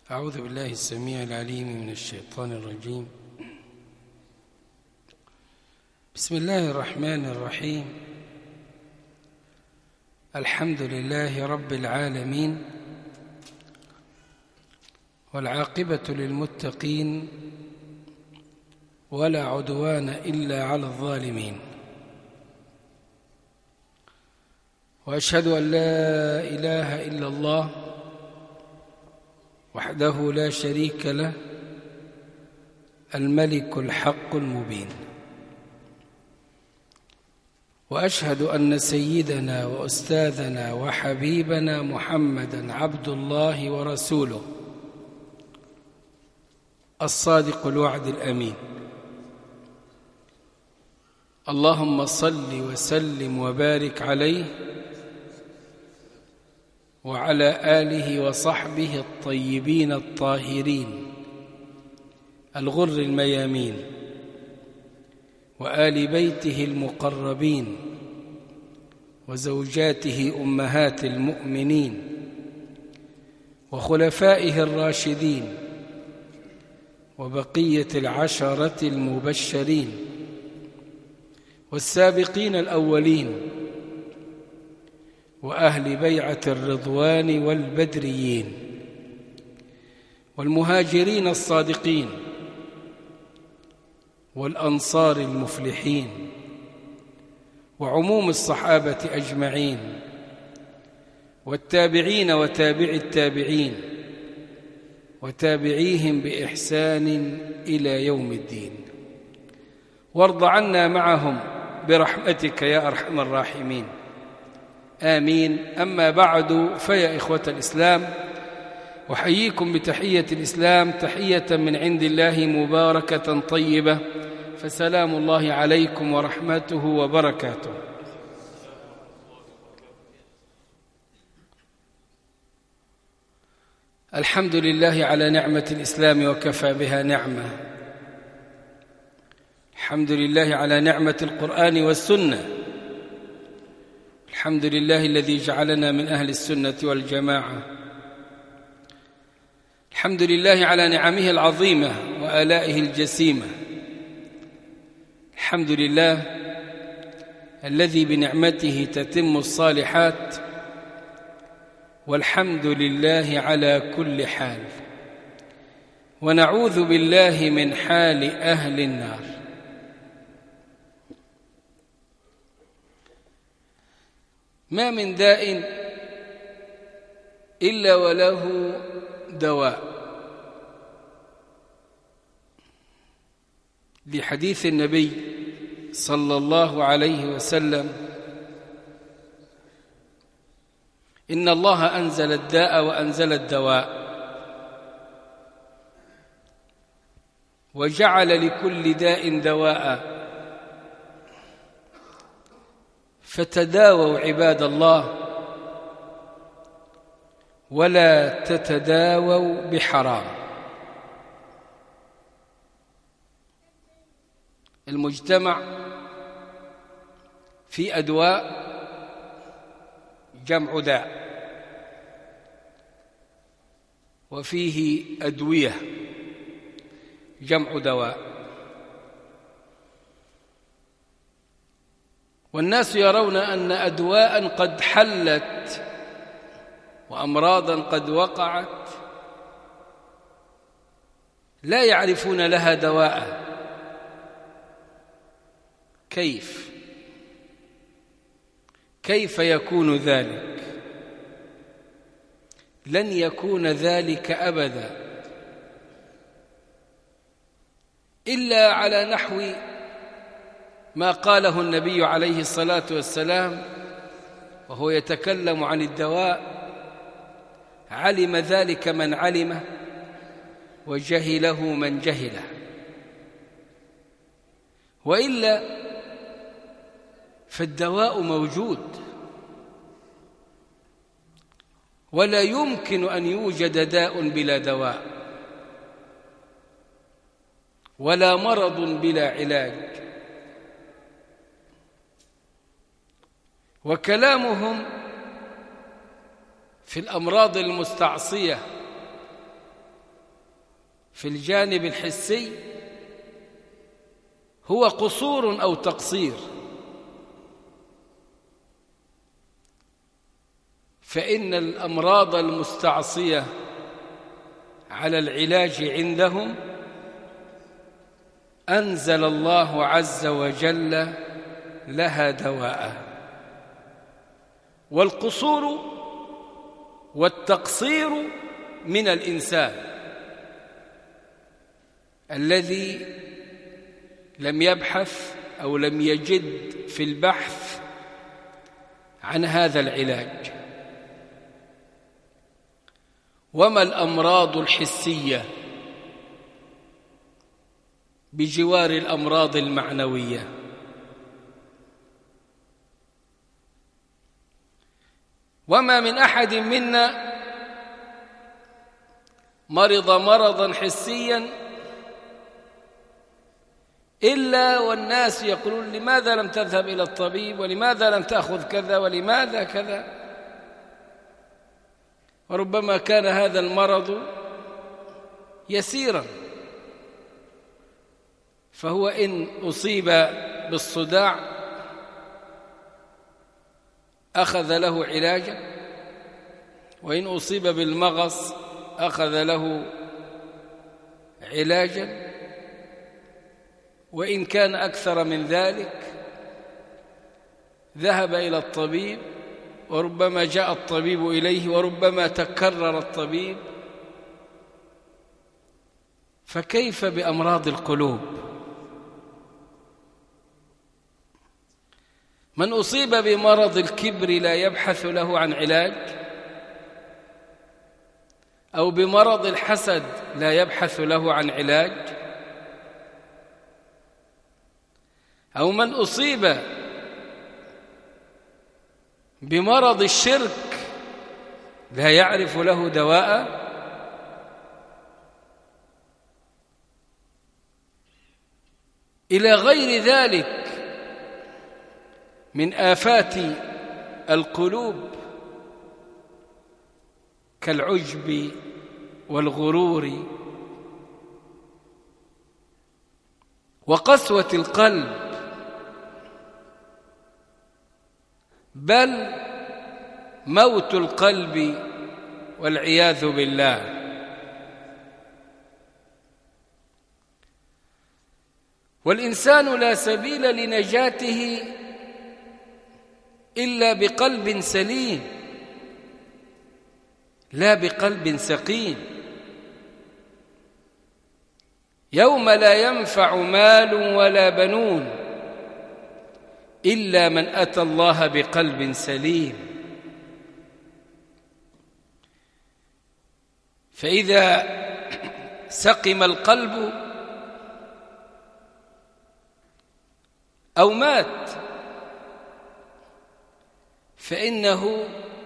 أعوذ بالله السميع العليم من الشيطان الرجيم. بسم الله الرحمن الرحيم. الحمد لله رب العالمين، والعاقبة للمتقين، ولا عدوان إلا على الظالمين. وأشهد أن لا إله إلا الله وحده لا شريك له، الملك الحق المبين. وأشهد أن سيدنا وأستاذنا وحبيبنا محمدًا عبد الله ورسوله، الصادق الوعد الأمين. اللهم صل وسلم وبارك عليه وعلى آله وصحبه الطيبين الطاهرين الغر الميامين، وآل بيته المقربين، وزوجاته أمهات المؤمنين، وخلفائه الراشدين، وبقية العشرة المبشرين، والسابقين الأولين، وأهل بيعة الرضوان والبدريين، والمهاجرين الصادقين، والأنصار المفلحين، وعموم الصحابة أجمعين، والتابعين وتابع التابعين، وتابعيهم بإحسان إلى يوم الدين. وارض عنا معهم برحمتك يا أرحم الراحمين، آمين. أما بعد، فيا إخوة الإسلام، أحييكم بتحية الإسلام، تحية من عند الله مباركة طيبة، فسلام الله عليكم ورحمته وبركاته. الحمد لله على نعمة الإسلام وكفى بها نعمة. الحمد لله على نعمة القرآن والسنة. الحمد لله الذي جعلنا من أهل السنة والجماعة. الحمد لله على نعمه العظيمة وآلائه الجسيمة. الحمد لله الذي بنعمته تتم الصالحات، والحمد لله على كل حال، ونعوذ بالله من حال أهل النار. ما من داء إلا وله دواء، لحديث النبي صلى الله عليه وسلم: إن الله أنزل الداء وأنزل الدواء، وجعل لكل داء دواء، فتداووا عباد الله، ولا تتداووا بحرام. المجتمع في أدواء جمع داء، وفيه أدوية جمع دواء. والناس يرون أن أدواء قد حلت وأمراضا قد وقعت لا يعرفون لها دواء. كيف يكون ذلك؟ لن يكون ذلك أبدا إلا على نحو ما قاله النبي عليه الصلاة والسلام وهو يتكلم عن الدواء: علم ذلك من علمه، وجهله من جهله. وإلا فالدواء موجود، ولا يمكن أن يوجد داء بلا دواء، ولا مرض بلا علاج. وكلامهم في الأمراض المستعصية في الجانب الحسي هو قصور أو تقصير، فإن الأمراض المستعصية على العلاج عندهم أنزل الله عز وجل لها دواء. والقصور والتقصير من الإنسان الذي لم يبحث أو لم يجد في البحث عن هذا العلاج. وما الأمراض الحسية بجوار الأمراض المعنوية؟ وما من أحد منا مرض مرضا حسيا إلا والناس يقولون لماذا لم تذهب إلى الطبيب، ولماذا لم تأخذ كذا، ولماذا كذا. وربما كان هذا المرض يسيرا، فهو إن أصيب بالصداع أخذ له علاجا، وإن أصيب بالمغص أخذ له علاجا، وإن كان أكثر من ذلك ذهب إلى الطبيب، وربما جاء الطبيب إليه، وربما تكرر الطبيب. فكيف بأمراض القلوب؟ من أصيب بمرض الكبر لا يبحث له عن علاج، أو بمرض الحسد لا يبحث له عن علاج، أو من أصيب بمرض الشرك لا يعرف له دواء، إلى غير ذلك من آفات القلوب كالعجب والغرور وقسوة القلب، بل موت القلب والعياذ بالله. والإنسان لا سبيل لنجاته إلا بقلب سليم، لا بقلب سقيم. يوم لا ينفع مال ولا بنون إلا من أتى الله بقلب سليم. فإذا سقم القلب أو مات فإنه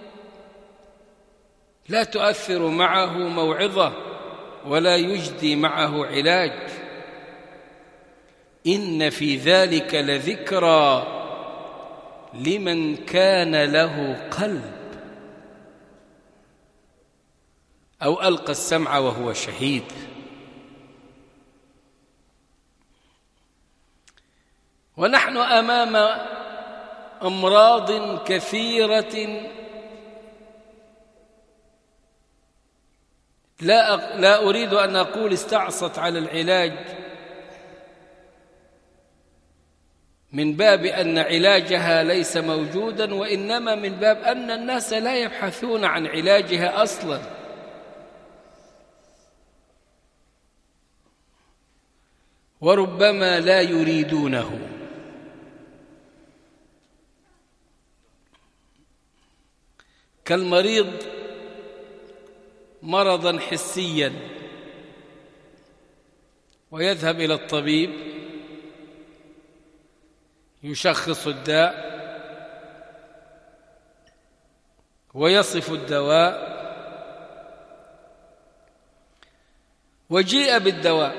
لا تؤثر معه موعظة ولا يجدي معه علاج. إن في ذلك لذكرى لمن كان له قلب أو ألقى السمع وهو شهيد. ونحن أمام أمراض كثيرة لا أريد أن أقول استعصت على العلاج من باب أن علاجها ليس موجودا، وإنما من باب أن الناس لا يبحثون عن علاجها أصلا. وربما لا يريدونه. كالمريض مرضا حسيا ويذهب إلى الطبيب يشخص الداء ويصف الدواء، وجيء بالدواء،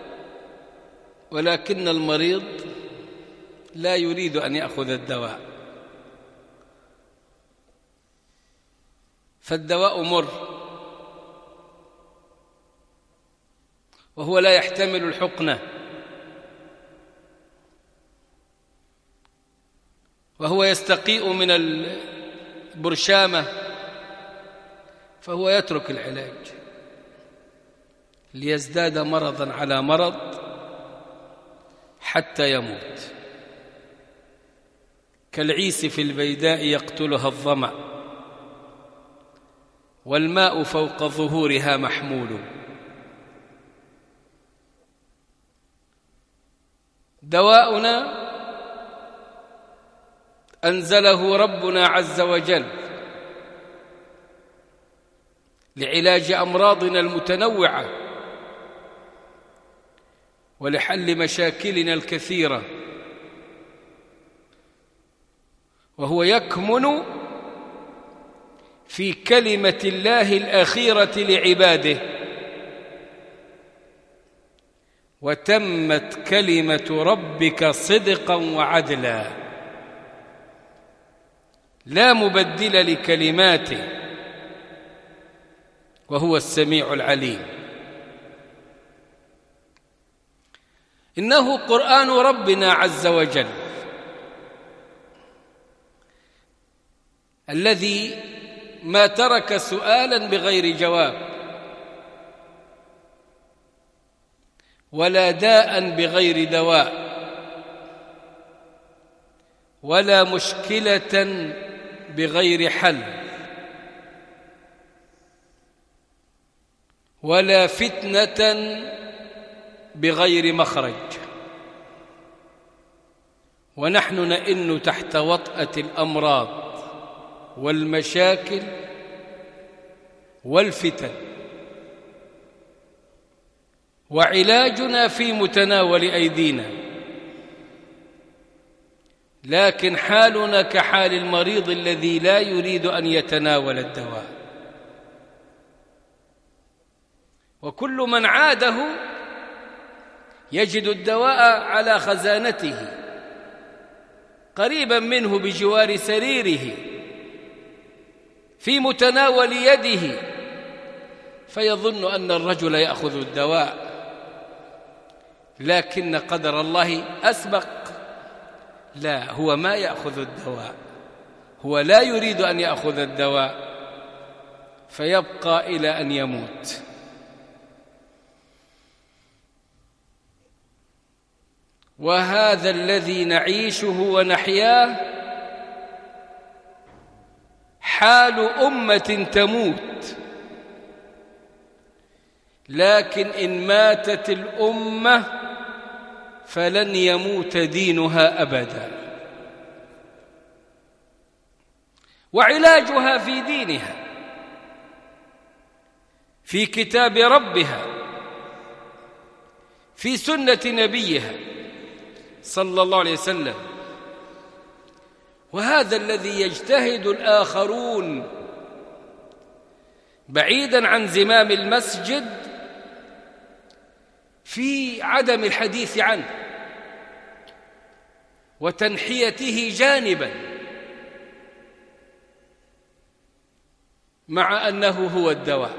ولكن المريض لا يريد أن يأخذ الدواء، فالدواء مر وهو لا يحتمل الحقنة، وهو يستقيء من البرشامة، فهو يترك العلاج ليزداد مرضا على مرض حتى يموت، كالعيس في البيداء يقتلها الظمأ والماء فوق ظهورها محمول. دواؤنا أنزله ربنا عز وجل لعلاج أمراضنا المتنوعة ولحل مشاكلنا الكثيرة، وهو يكمن في كلمة الله الأخيرة لعباده: وتمت كلمة ربك صدقا وعدلا لا مبدل لكلماته وهو السميع العليم. إنه قرآن ربنا عز وجل الذي ما ترك سؤالا بغير جواب، ولا داء بغير دواء، ولا مشكلة بغير حل، ولا فتنة بغير مخرج. ونحن نئن تحت وطأة الأمراض والمشاكل والفتن، وعلاجنا في متناول أيدينا، لكن حالنا كحال المريض الذي لا يريد أن يتناول الدواء. وكل من عاده يجد الدواء على خزانته قريبا منه بجوار سريره في متناول يده، فيظن أن الرجل يأخذ الدواء، لكن قدر الله أسبق. لا، هو ما يأخذ الدواء، هو لا يريد أن يأخذ الدواء، فيبقى إلى أن يموت. وهذا الذي نعيشه ونحياه حال أمة تموت، لكن إن ماتت الأمة فلن يموت دينها أبدا، وعلاجها في دينها، في كتاب ربها، في سنة نبيها صلى الله عليه وسلم. وهذا الذي يجتهد الآخرون بعيدا عن زمام المسجد في عدم الحديث عنه وتنحيته جانبا، مع أنه هو الدواء،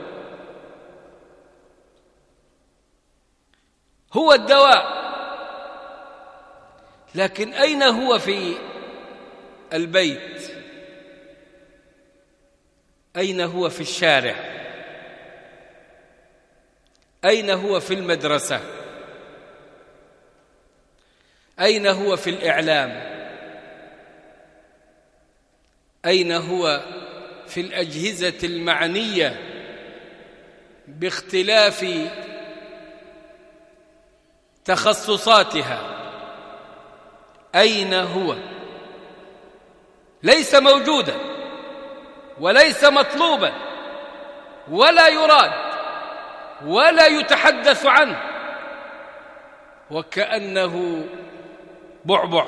هو الدواء. لكن أين هو في البيت؟ أين هو في الشارع؟ أين هو في المدرسة؟ أين هو في الإعلام؟ أين هو في الأجهزة المعنية باختلاف تخصصاتها؟ أين هو؟ ليس موجودا وليس مطلوبا ولا يراد ولا يتحدث عنه، وكأنه بعبع،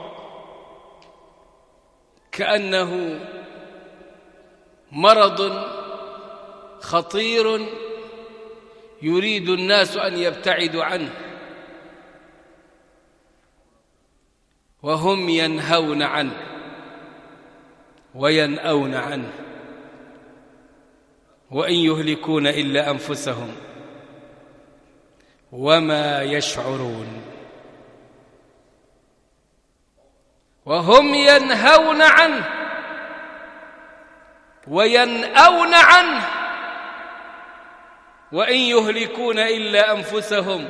كأنه مرض خطير يريد الناس أن يبتعدوا عنه، وهم ينهون عنه وينأون عنه، وإن يهلكون إلا أنفسهم وما يشعرون. وهم ينهون عنه وينأون عنه وإن يهلكون إلا أنفسهم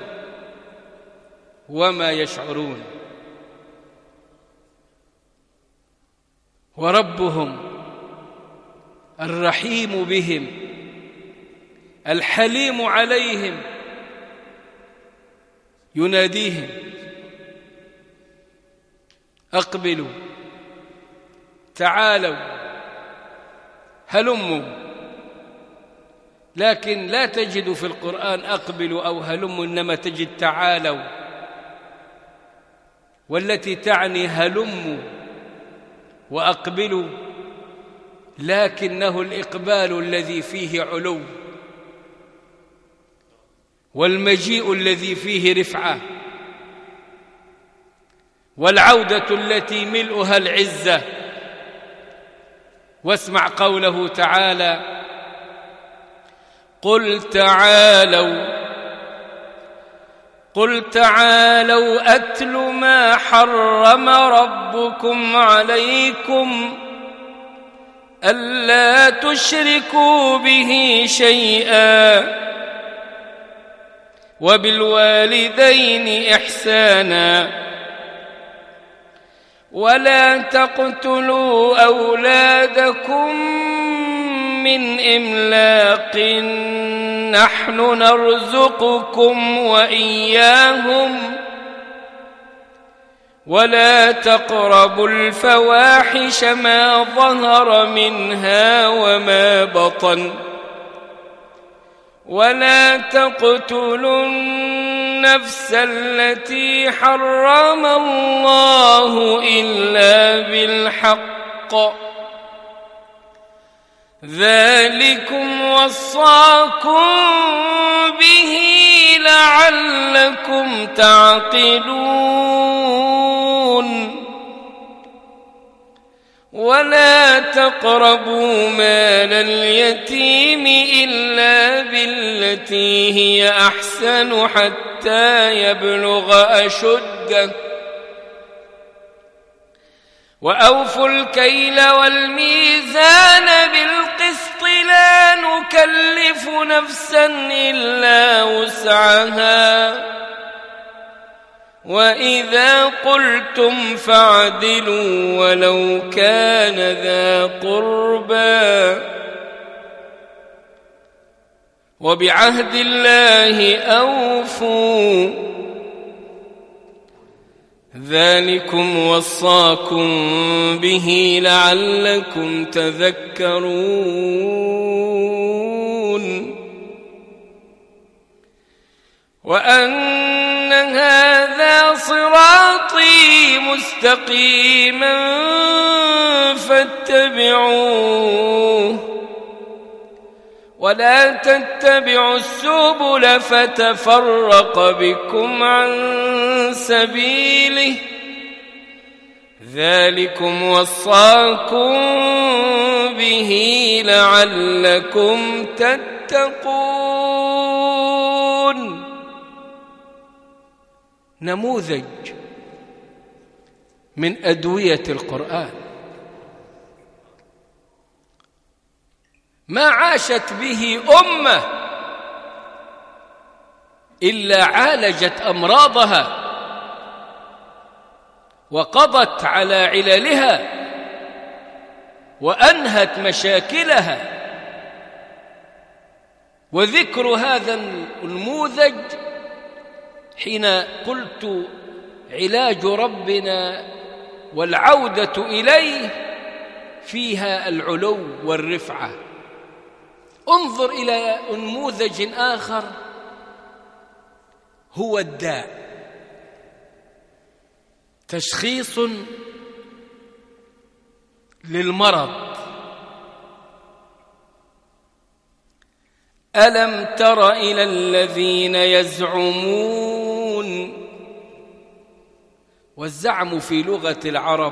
وما يشعرون. وربهم الرحيم بهم الحليم عليهم يناديهم: أقبلوا، تعالوا، هلموا. لكن لا تجد في القرآن أقبلوا أو هلموا، إنما تجد تعالوا، والتي تعني هلموا وأقبلوا، لكنه الإقبال الذي فيه علو، والمجيء الذي فيه رفعة، والعودة التي ملؤها العزة. واسمع قوله تعالى: قل تعالوا أتل ما حرم ربكم عليكم ألا تشركوا به شيئا وبالوالدين إحسانا ولا تقتلوا أولادكم من إملاق نحن نرزقكم وإياهم ولا تقربوا الفواحش ما ظهر منها وما بطن ولا تقتلوا النفس التي حرم الله إلا بالحق ذلكم وصاكم به لعلكم تعقلون ولا تقربوا مال اليتيم إلا بالتي هي أحسن حتى يبلغ أشده وأوفوا الكيل والميزان بالقسط لا نكلف نفسا إلا وسعها وإذا قلتم فاعدلوا ولو كان ذا قربى وبعهد الله أوفوا ذلكم وصاكم به لعلكم تذكرون وأن هذا صراطي مستقيما فاتبعوه ولا تتبعوا السبل فتفرق بكم عن سبيله ذلكم وصاكم به لعلكم تتقون. نموذج من أدوية القرآن ما عاشت به أمة إلا عالجت أمراضها وقضت على عللها وأنهت مشاكلها. وذكر هذا النموذج حين قلت علاج ربنا والعودة إليه فيها العلو والرفعة. انظر إلى نموذج آخر هو الداء، تشخيص للمرض. ألم تر إلى الذين يزعمون، والزعم في لغة العرب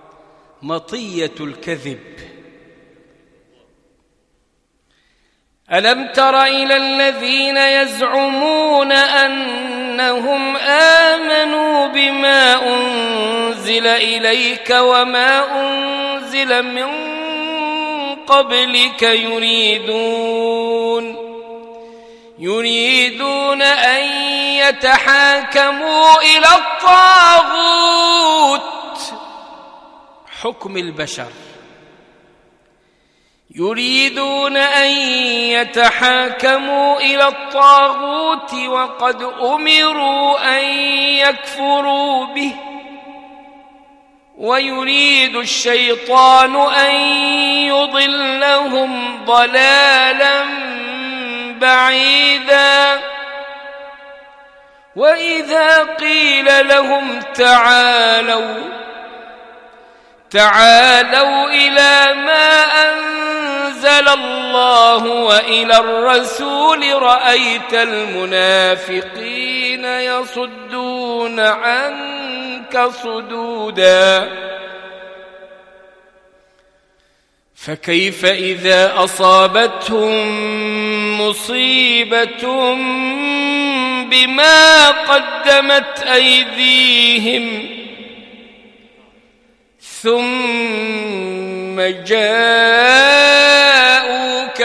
مطية الكذب. ألم تر إلى الذين يزعمون أنهم آمنوا بما أنزل إليك وما أنزل من قبلك يريدون أن يتحاكموا إلى الطاغوت، حكم البشر، يريدون أن يتحاكموا إلى الطاغوت وقد أمروا أن يكفروا به، ويريد الشيطان أن يضلهم ضلالا بعيدا. وإذا قيل لهم تعالوا إلى ما أنزل الله وإلى الرسول رأيت المنافقين يصدون عنك صدودا. فكيف إذا أصابتهم مصيبة بما قدمت أيديهم ثم جاءوك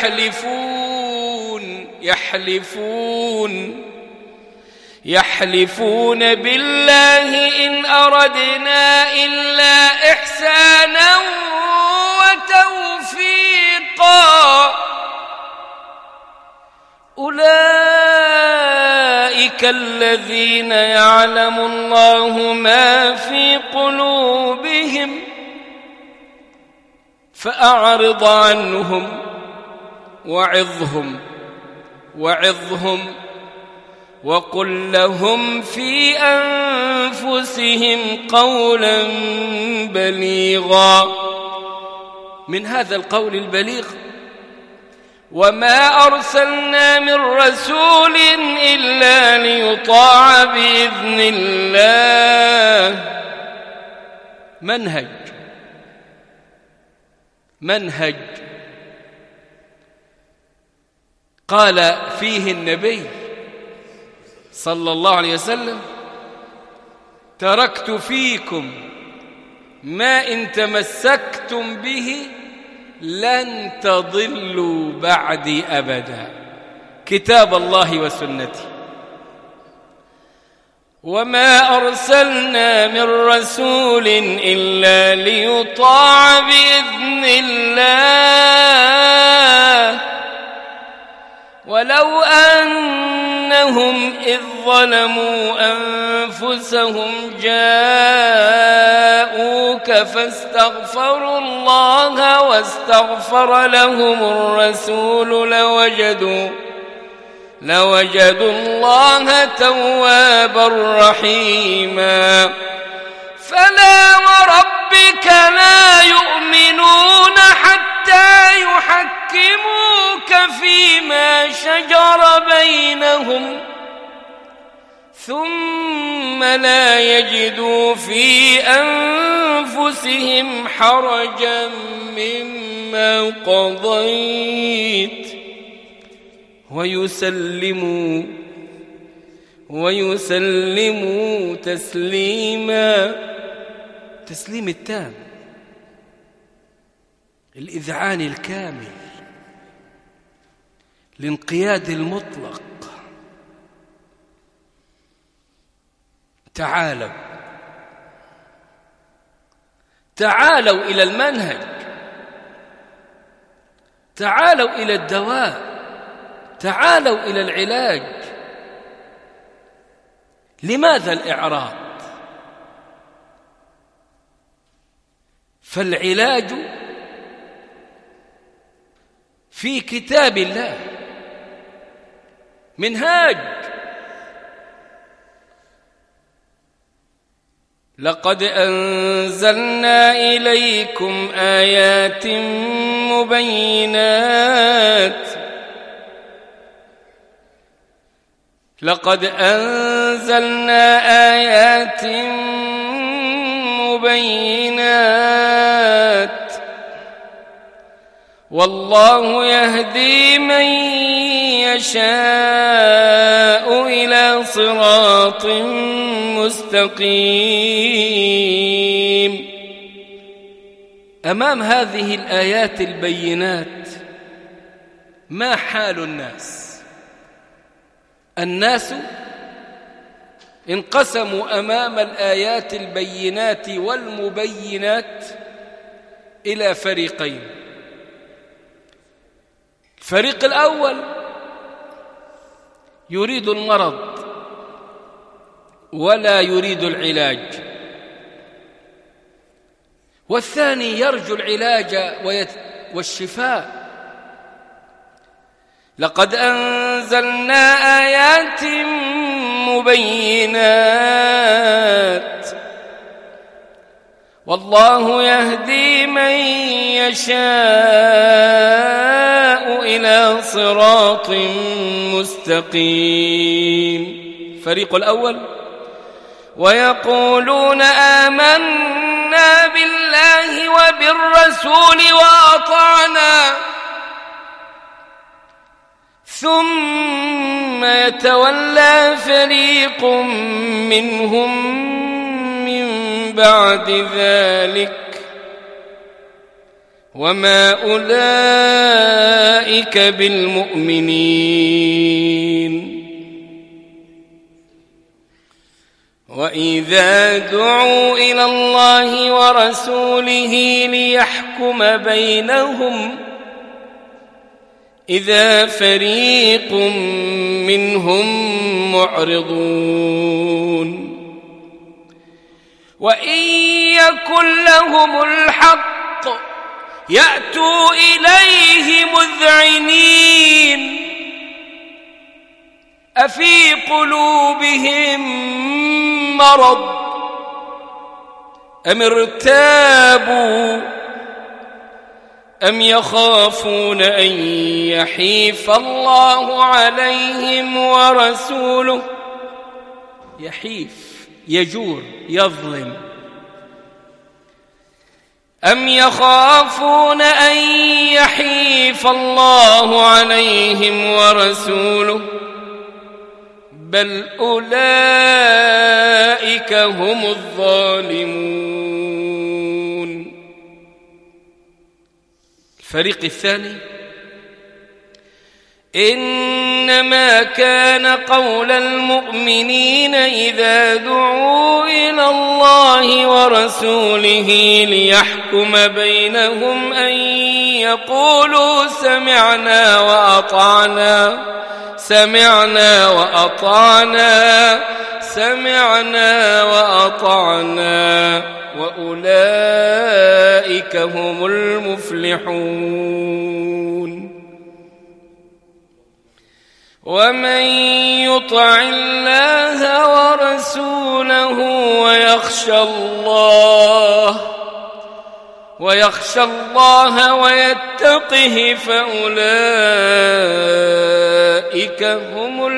يحلفون بالله إن أردنا إلا إحسانا وتوفيقا، أولئك الذين يعلم الله ما في قلوبهم فأعرض عنهم وعظهم وقل لهم في أنفسهم قولا بليغا. من هذا القول البليغ: وما أرسلنا من رسول إلا ليطاع بإذن الله. منهج قال فيه النبي صلى الله عليه وسلم: تركت فيكم ما إن تمسكتم به لن تضلوا بعدي أبدا، كتاب الله وسنتي. وما أرسلنا من رسول إلا ليطاع بإذن الله ولو أنهم إذ ظلموا أنفسهم جاءوك فاستغفروا الله واستغفر لهم الرسول لوجدوا الله توابا رحيما. فلا وربك لا يؤمنون حتى يحكموك فيما شجر بينهم ثم لا يجدوا في أنفسهم حرجا مما قضيت ويسلموا تسليما. تسليم التام، الإذعان الكامل، الانقياد المطلق. تعالوا إلى المنهج، تعالوا إلى الدواء، تعالوا إلى العلاج. لماذا الإعراض؟ فالعلاج في كتاب الله منهاج. لقد أنزلنا إليكم آيات مبينات لقد أنزلنا آيات مبينات والله يهدي من يشاء إلى صراط مستقيم. أمام هذه الآيات البينات ما حال الناس؟ الناس انقسموا أمام الآيات البينات والمبينات إلى فريقين. الفريق الأول يريد المرض ولا يريد العلاج، والثاني يرجو العلاج والشفاء. لقد أنزلنا آيات مبينات والله يهدي من يشاء إلى صراط مستقيم. الفريق الأول ويقولون آمنا بالله وبالرسول وأطعنا ثم يتولى فريق منهم من بعد ذلك وما أولئك بالمؤمنين. وإذا دعوا إلى الله ورسوله ليحكم بينهم إذا فريق منهم معرضون. وإن يكن لهم الحق يأتوا إليه مذعنين أفي قلوبهم مرض أم ارتابوا أم يخافون أن يحيف الله عليهم ورسوله. يحيف يجور يظلم. أم يخافون أن يحيف الله عليهم ورسوله بل أولئك هم الظالمون. الفريق الثاني إنما كان قول المؤمنين إذا دعوا إلى الله ورسوله ليحكم بينهم أن يقولوا سمعنا وأطعنا سمعنا وأطعنا سمعنا وأطعنا وأولئك هم المفلحون. ومن يطع الله ورسوله ويخشى الله ويتقه فأولئك هم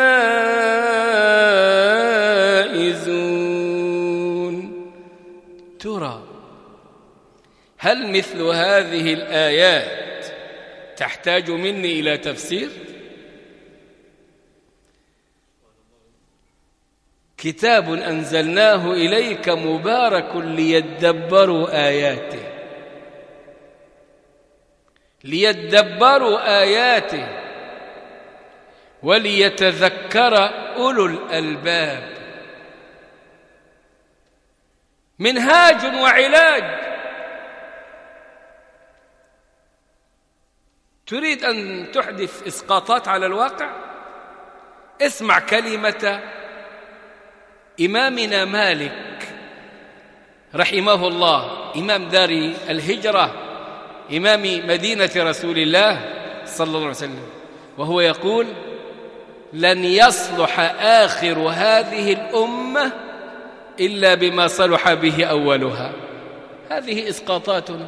الفائزون. ترى هل مثل هذه الآيات تحتاج مني إلى تفسير؟ كتاب أنزلناه إليك مبارك ليدبروا آياته وليتذكر أولو الألباب. منهاج وعلاج. تريد أن تحدث إسقاطات على الواقع؟ اسمع كلمة إمامنا مالك رحمه الله، إمام دار الهجرة، إمام مدينة رسول الله صلى الله عليه وسلم، وهو يقول: لن يصلح آخر هذه الأمة إلا بما صلح به أولها. هذه إسقاطاتنا.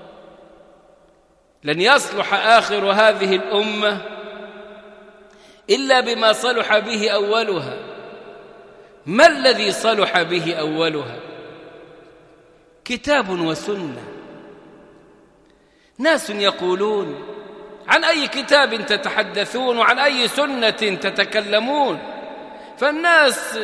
لن يصلح آخر هذه الأمة إلا بما صلح به أولها. ما الذي صلح به أولها؟ كتاب وسنة. ناس يقولون: عن أي كتاب تتحدثون وعن أي سنة تتكلمون؟ فالناس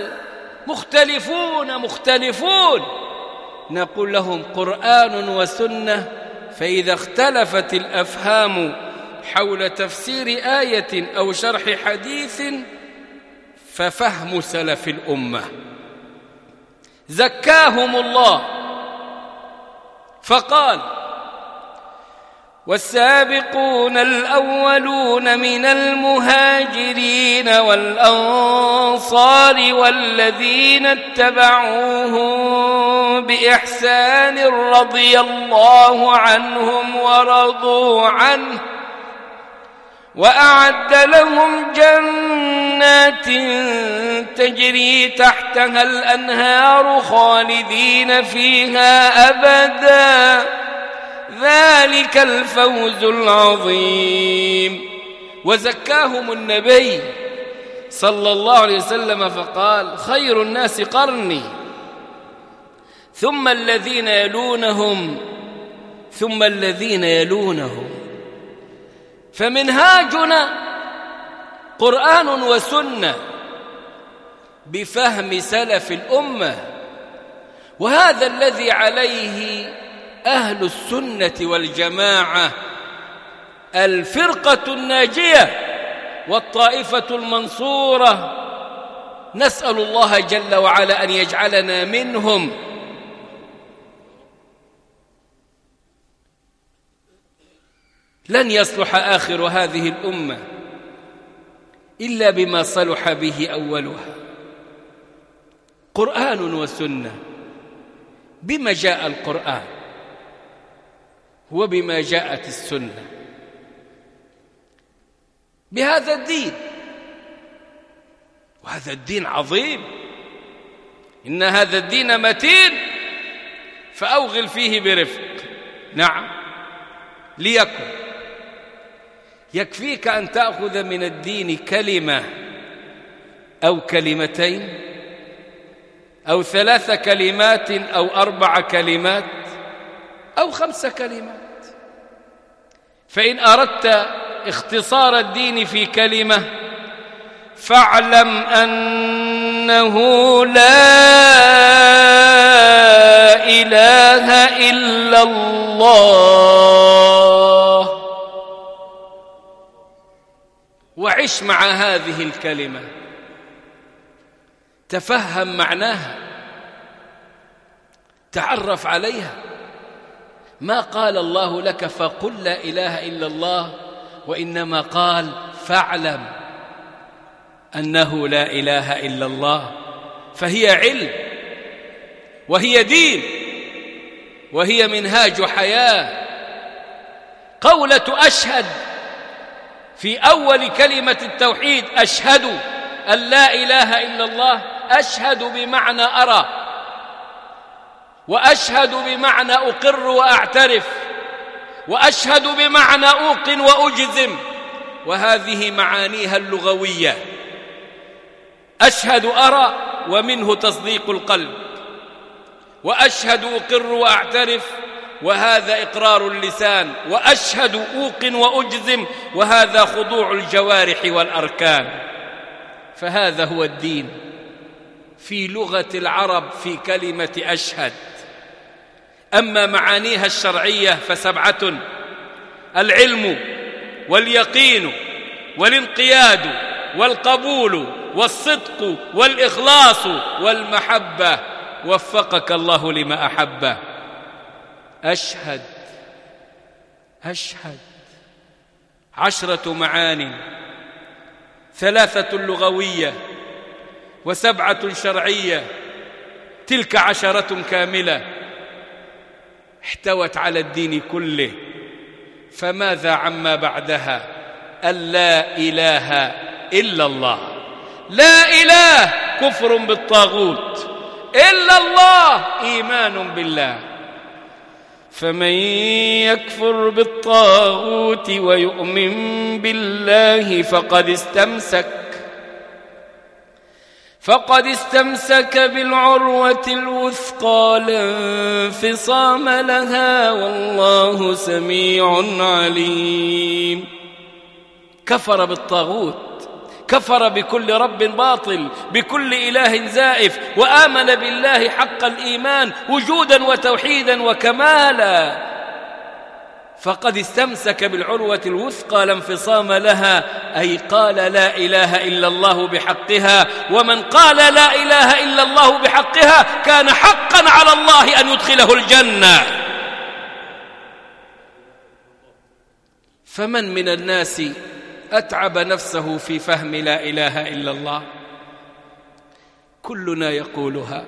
مختلفون. نقول لهم: قرآن وسنة، فإذا اختلفت الأفهام حول تفسير آية أو شرح حديث ففهم سلف الأمة. زكاهم الله فقال: والسابقون الأولون من المهاجرين والأنصار والذين اتبعوهم بإحسان رضي الله عنهم ورضوا عنه وأعد لهم جنات تجري تحتها الأنهار خالدين فيها أبدا، ذلك الفوز العظيم. وزكاهم النبي صلى الله عليه وسلم فقال: خير الناس قرني ثم الذين يلونهم ثم الذين يلونهم. فمنهاجنا قرآن وسنة بفهم سلف الأمة، وهذا الذي عليه أهل السنة والجماعة، الفرقة الناجية والطائفة المنصورة. نسأل الله جل وعلا أن يجعلنا منهم. لن يصلح آخر هذه الأمة إلا بما صلح به أولها. قرآن وسنة. بما جاء القرآن وبما جاءت السنة، بهذا الدين، وهذا الدين عظيم. إن هذا الدين متين فأوغل فيه برفق. نعم، ليكن. يكفيك أن تأخذ من الدين كلمة أو كلمتين أو 3 كلمات أو 4 كلمات أو 5 كلمات. فإن أردت اختصار الدين في كلمة فاعلم أنه لا إله إلا الله، وعش مع هذه الكلمة، تفهم معناها، تعرف عليها. ما قال الله لك فقل لا إله إلا الله، وإنما قال فاعلم أنه لا إله إلا الله. فهي علم، وهي دين، وهي منهاج حياة. قولة أشهد في أول كلمة التوحيد: أشهد أن لا إله إلا الله. أشهد بمعنى أرى، وأشهد بمعنى أقر وأعترف، وأشهد بمعنى أوقن وأجزم، وهذه معانيها اللغوية. أشهد أرى، ومنه تصديق القلب، وأشهد أقر وأعترف، وهذا إقرار اللسان، وأشهد أوقن وأجزم، وهذا خضوع الجوارح والأركان. فهذا هو الدين في لغة العرب في كلمة أشهد. أما معانيها الشرعية ف7: العلم واليقين والانقياد والقبول والصدق والإخلاص والمحبة. وفقك الله لما أحبه. أشهد 10 معان، 3 لغوية و7 شرعية، تلك 10 كاملة احتوت على الدين كله. فماذا عما بعدها؟ ألا إله إلا الله. لا إله كفر بالطاغوت، إلا الله إيمان بالله. فمن يكفر بالطاغوت ويؤمن بالله فقد استمسك بالعروة الوثقى لا انفصام لها والله سميع عليم. كفر بالطاغوت، كفر بكل رب باطل، بكل إله زائف، وآمن بالله حق الإيمان وجودا وتوحيدا وكمالا. فقد استمسك بالعروة الوثقى لا انفصام لها، أي قال لا إله إلا الله بحقها، ومن قال لا إله إلا الله بحقها كان حقا على الله أن يدخله الجنة. فمن من الناس أتعب نفسه في فهم لا إله إلا الله؟ كلنا يقولها،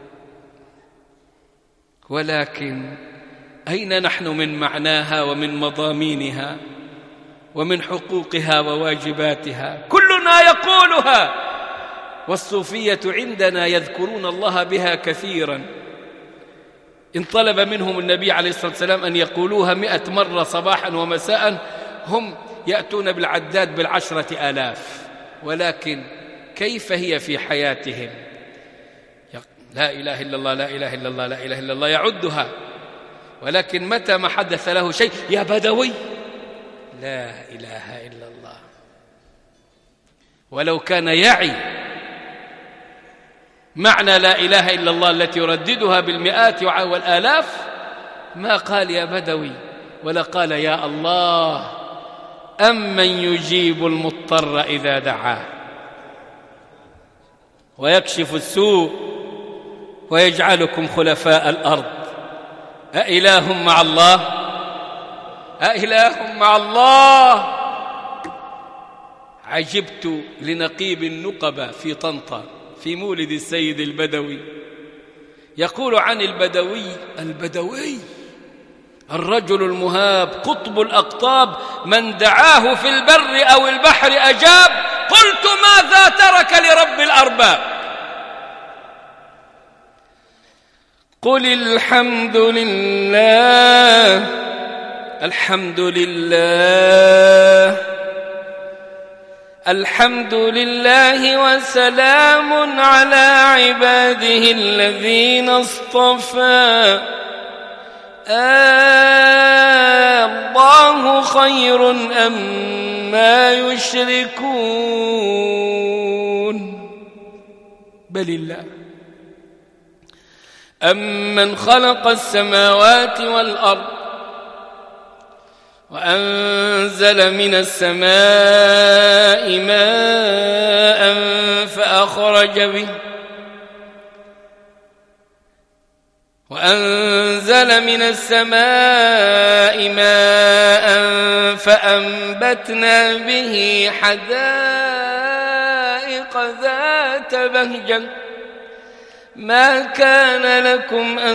ولكن أين نحن من معناها ومن مضامينها ومن حقوقها وواجباتها؟ كلنا يقولها، والصوفية عندنا يذكرون الله بها كثيرا. إن طلب منهم النبي عليه الصلاة والسلام أن يقولوها 100 مرة صباحا ومساء هم يأتون بالعداد 10,000. ولكن كيف هي في حياتهم؟ لا إله إلا الله، لا إله إلا الله، لا إله إلا الله، يعدها، ولكن متى ما حدث له شيء يا بدوي لا إله إلا الله. ولو كان يعي معنى لا إله إلا الله التي يرددها بالمئات والآلاف ما قال يا بدوي، ولا قال يا الله أمن يجيب المضطر إذا دعاه ويكشف السوء ويجعلكم خلفاء الأرض أإله مع الله؟ أإله مع الله؟ عجبت لنقيب النقبة في طنطا في مولد السيد البدوي، يقول عن البدوي الرجل المهاب قطب الأقطاب، من دعاه في البر أو البحر أجاب، قلت ماذا ترك لرب الأرباب؟ قل الحمد لله، الحمد لله، الحمد لله وسلام على عباده الذين اصطفى، الله خير أما يشركون. بل الله. أمن خلق السماوات والأرض وأنزل من السماء ماء فأخرج به فأنبتنا به حدائق ذات بهجة ما كان لكم أن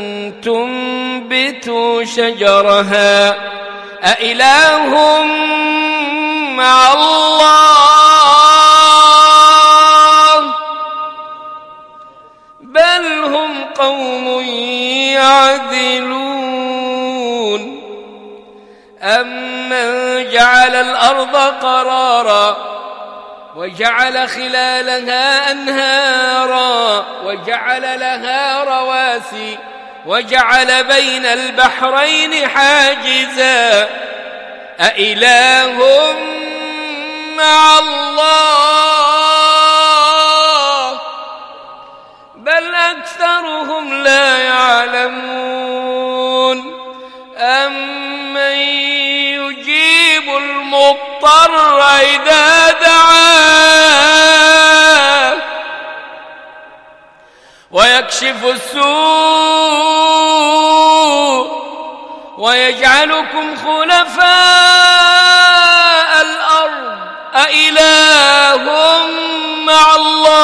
تنبتوا شجرها أإله مع الله بل هم قوم يعدلون. أمن جعل الأرض قرارا وجعل خلالها أنهارا وجعل لها رواسي وجعل بين البحرين حاجزا أإله مع الله بل أكثرهم لا يعلمون. أمن يجيب المضطر إذا دعاه ويكشف السوء ويجعلكم خلفاء الأرض أإله مع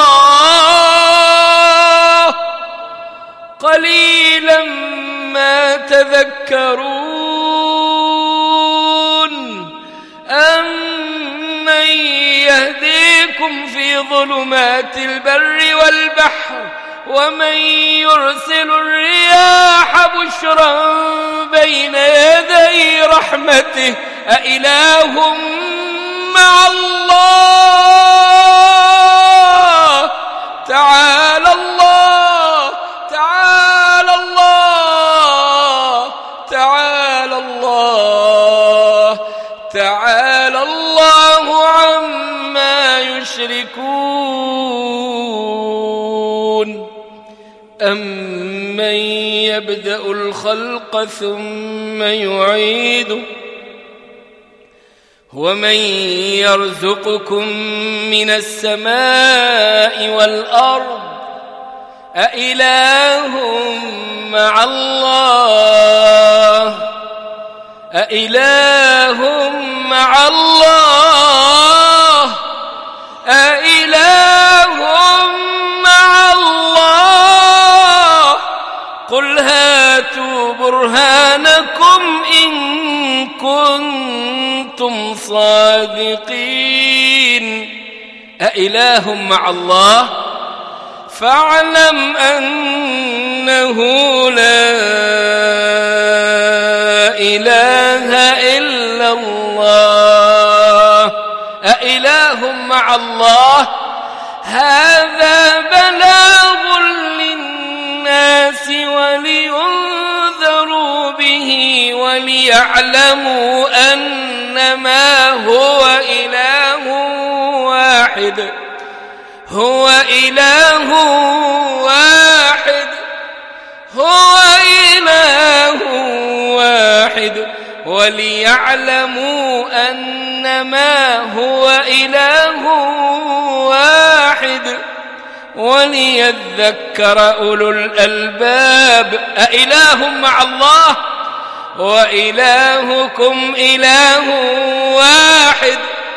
الله قليلا ما تذكرون. أمن يهديكم في ظلمات البر والبحر ومن يرسل الرياح بشرا بين يدي رحمته أإله مع الله تعالى الله عما يشركون أمن يبدأ الخلق ثم يعيده ومن يرزقكم من السماء والأرض أإله مع الله أإله مع الله أإله مع الله قل هاتوا برهانكم إن كنتم صادقين أإله مع الله فاعلم أنه لا إله إلا الله أإله مع الله هذا بلاغ للناس ولينذروا به وليعلموا أنما هو إله واحد هو إله واحد هو إله واحد وليعلموا أنما هو إله واحد وليذكر أولو الألباب أإله مع الله وإلهكم إله واحد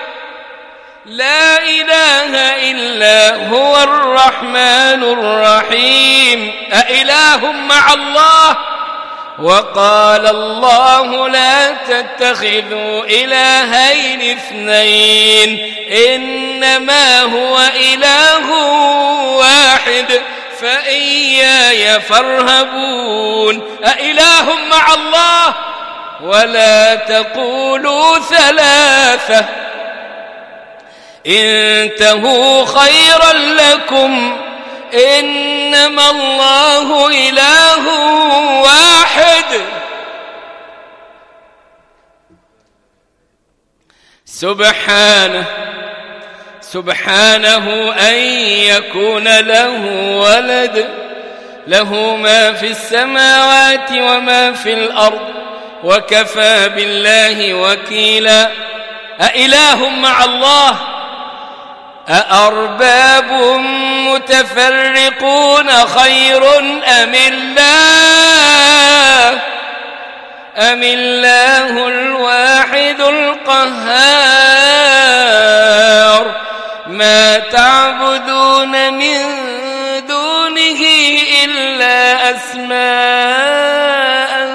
لا إله إلا هو الرحمن الرحيم أإله مع الله وقال الله لا تتخذوا إلهين اثنين إنما هو إله واحد فإياي فارهبون أإله مع الله ولا تقولوا ثلاثة انتهوا خيرا لكم إنما الله إله واحد سبحانه أن يكون له ولد له ما في السماوات وما في الأرض وكفى بالله وكيلا أإله مع الله أأرباب متفرقون خير أم الله الواحد القهار ما تعبدون من دونه إلا أسماء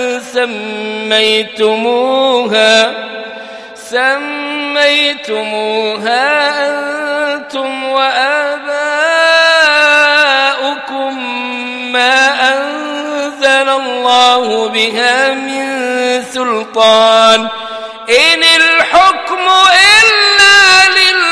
سميتموها أنتم وآباؤكم ما أنزل الله بها من سلطان إن الحكم إلا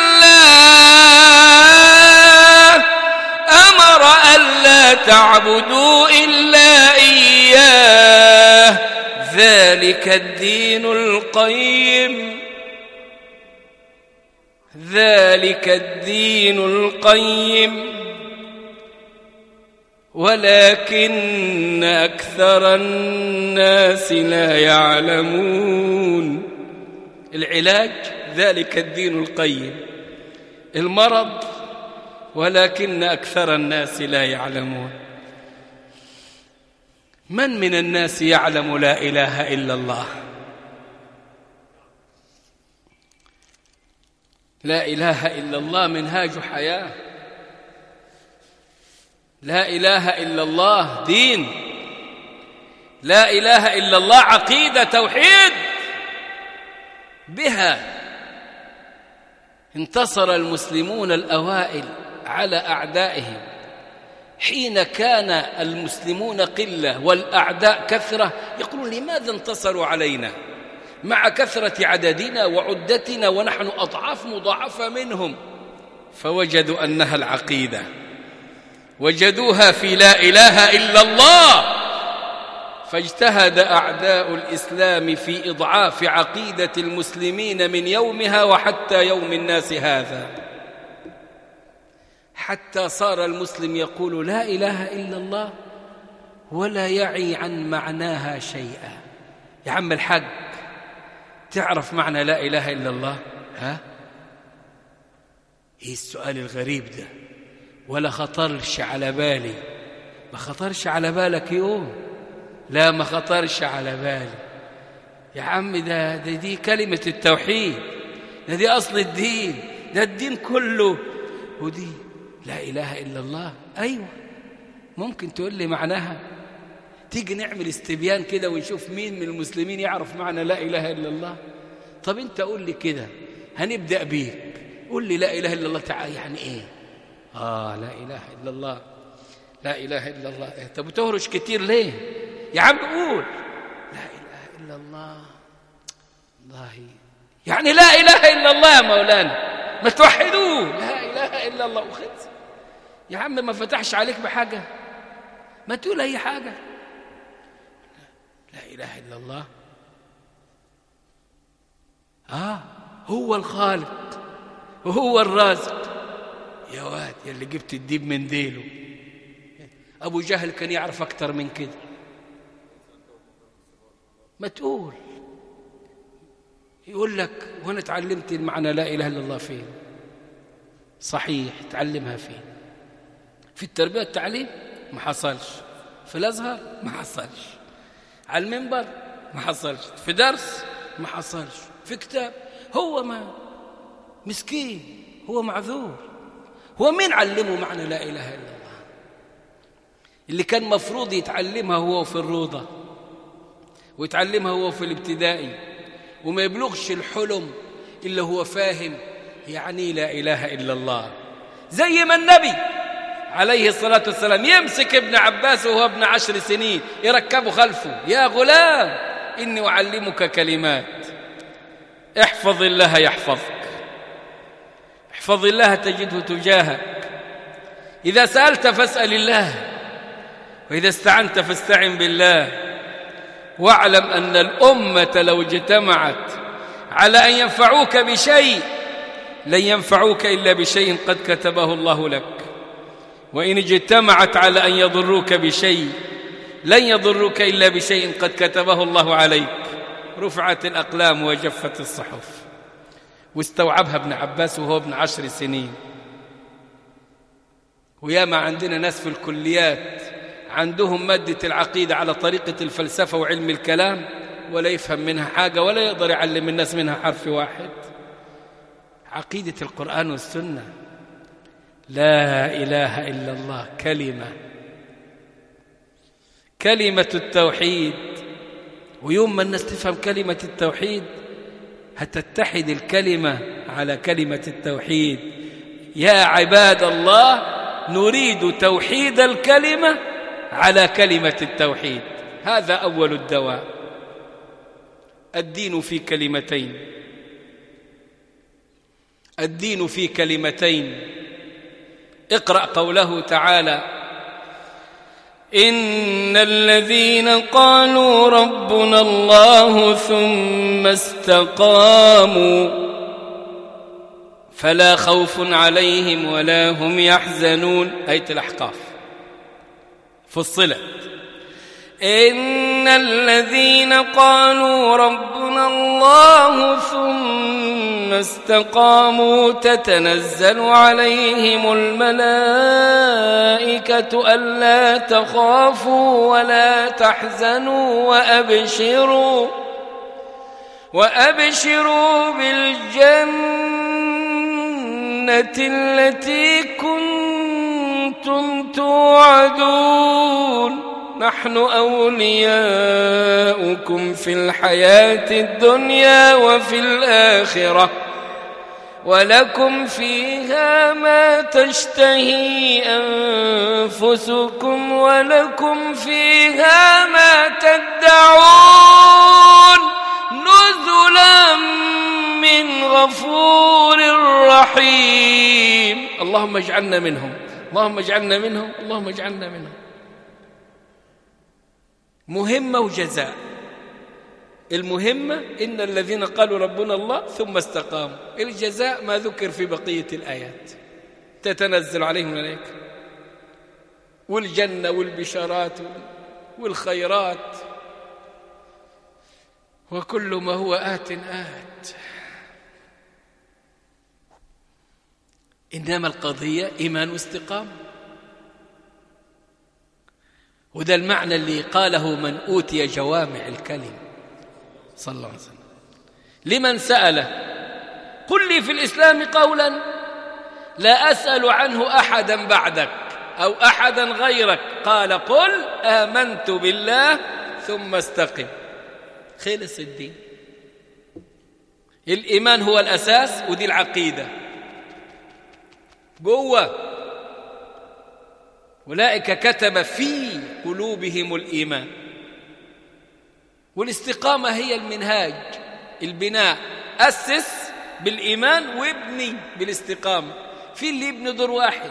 لله أمر ألا تعبدوا إلا إياه ذلك الدين القيم ولكن أكثر الناس لا يعلمون العلاج ذلك الدين القيم المرض ولكن أكثر الناس لا يعلمون من الناس يعلم لا إله إلا الله لا إله إلا الله منهاج حياة لا إله إلا الله دين لا إله إلا الله عقيدة توحيد بها انتصر المسلمون الأوائل على أعدائهم حين كان المسلمون قلة والأعداء كثرة يقولون لماذا انتصروا علينا مع كثرة عددنا وعدتنا ونحن أضعاف مضاعفة منهم فوجدوا أنها العقيدة وجدوها في لا إله إلا الله فاجتهد أعداء الإسلام في إضعاف عقيدة المسلمين من يومها وحتى يوم الناس هذا، حتى صار المسلم يقول لا إله إلا الله ولا يعي عن معناها شيئا. يا عم الحاج، تعرف معنى لا إله إلا الله؟ ها؟ إيه السؤال الغريب ده؟ ولا خطرش على بالي. ما خطرش على بالك يوم؟ لا، ما خطرش على بالي يا عم. دي كلمة التوحيد، دي أصل الدين، ده الدين كله. ودي لا إله إلا الله، أيوة. ممكن تقول لي معناها؟ تيجي نعمل استبيان كده ونشوف مين من المسلمين يعرف معنى لا إله إلا الله. طب أنت قول لي كده، هنبدأ بيك. قول لي لا إله إلا الله تعالى يعني إيه؟ لا إله إلا الله، لا إله إلا الله. طب بتهرش كتير ليه يا عم؟ قول لا إله إلا الله. الله يعني لا إله إلا الله يا مولانا، ما توحدوه. لا إله إلا الله وخلص يا عم. ما فتحش عليك بحاجة؟ ما تقول أي حاجة. لا إله إلا الله. هو الخالق وهو الرازق. يا واد يا اللي جبت الديب من ديله. أبو جهل كان يعرف أكتر من كده. ما تقول. يقول لك وانا اتعلمت المعنى لا إله إلا الله فين؟ صحيح، تعلمها فين؟ في التربية والتعليم؟ ما حصلش. في الأزهر؟ ما حصلش. على المنبر؟ ما حصلش. في درس؟ ما حصلش. في كتاب؟ هو ما مسكين، هو معذور. هو مين علمه معنى لا إله إلا الله؟ اللي كان مفروض يتعلمها هو في الروضة، ويتعلمها هو في الابتدائي، وما يبلغش الحلم إلا هو فاهم يعني لا إله إلا الله. زي ما النبي عليه الصلاة والسلام يمسك ابن عباس وهو ابن 10 سنين يركبه خلفه: يا غلام إني أعلمك كلمات، احفظ الله يحفظك، احفظ الله تجده تجاهك، إذا سألت فاسأل الله، وإذا استعنت فاستعن بالله، واعلم أن الأمة لو اجتمعت على أن ينفعوك بشيء لن ينفعوك إلا بشيء قد كتبه الله لك، وإن اجتمعت على أن يضروك بشيء لن يضروك إلا بشيء قد كتبه الله عليك. رفعت الأقلام وجفت الصحف. واستوعبها ابن عباس وهو ابن 10 سنين. وياما عندنا ناس في الكليات عندهم مادة العقيدة على طريقة الفلسفة وعلم الكلام، ولا يفهم منها حاجة ولا يقدر يعلم الناس منها حرف واحد. عقيدة القرآن والسنة لا إله إلا الله كلمة التوحيد. ويوم ما الناس تفهم كلمة التوحيد هتتحد الكلمة على كلمة التوحيد. يا عباد الله، نريد توحيد الكلمة على كلمة التوحيد. هذا أول الدواء. الدين في كلمتين، الدين في كلمتين. اقرأ قوله تعالى: إن الذين قالوا ربنا الله ثم استقاموا فلا خوف عليهم ولا هم يحزنون. آية الأحقاف فصلت. إن الذين قالوا ربنا الله ثم استقاموا تتنزل عليهم الملائكة ألا تخافوا ولا تحزنوا وأبشروا بالجنة التي كنتم توعدون. نحن أولياؤكم في الحياة الدنيا وفي الآخرة ولكم فيها ما تشتهي أنفسكم ولكم فيها ما تدعون نزلا من غفور رحيم. اللهم اجعلنا منهم، اللهم اجعلنا منهم، اللهم اجعلنا منهم. مهمة وجزاء. المهمة إن الذين قالوا ربنا الله ثم استقاموا. الجزاء ما ذكر في بقية الآيات، تتنزل عليهم الملائكة والجنة والبشارات والخيرات وكل ما هو آت. إنما القضية إيمان واستقامة. وده المعنى اللي قاله من أوتي جوامع الكلم صلى الله عليه وسلم لمن سأله: قل لي في الإسلام قولا لا أسأل عنه أحدا بعدك أو أحدا غيرك، قال: قل آمنت بالله ثم استقم. خلص الدين. الإيمان هو الأساس، ودي العقيدة جوه. أولئك كتب في قلوبهم الإيمان. والاستقامة هي المنهاج، البناء. أسس بالإيمان وابني بالاستقامة. في اللي يبني دور واحد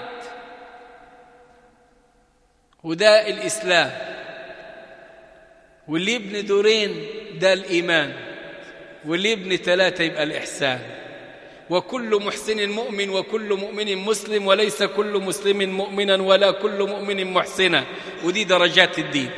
وده الإسلام، واللي يبني دورين ده الإيمان، واللي يبني 3 يبقى الإحسان. وكل محسن مؤمن وكل مؤمن مسلم، وليس كل مسلم مؤمنا ولا كل مؤمن محسنا. ودي درجات الدين.